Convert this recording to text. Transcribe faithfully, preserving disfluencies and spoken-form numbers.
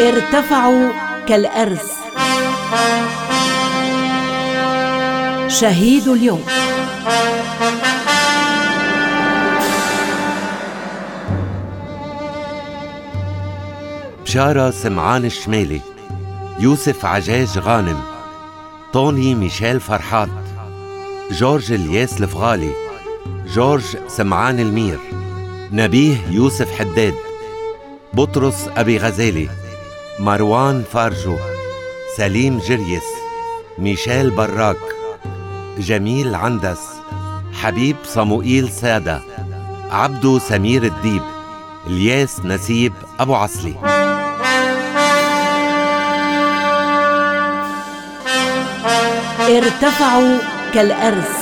ارتفعوا كالأرز. شهيد اليوم. بشارة سمعان الشمالي، يوسف عجاج غانم، طوني ميشيل فرحات، جورج الياس الفغالي، جورج سمعان المير، نبيه يوسف حداد، بطرس أبي غزالي، مروان فارجو، سليم جريس، ميشيل براك، جميل عندس، حبيب صموئيل سادة، عبدو سمير الديب، الياس نسيب أبو عسلي. ارتفعوا كالأرز.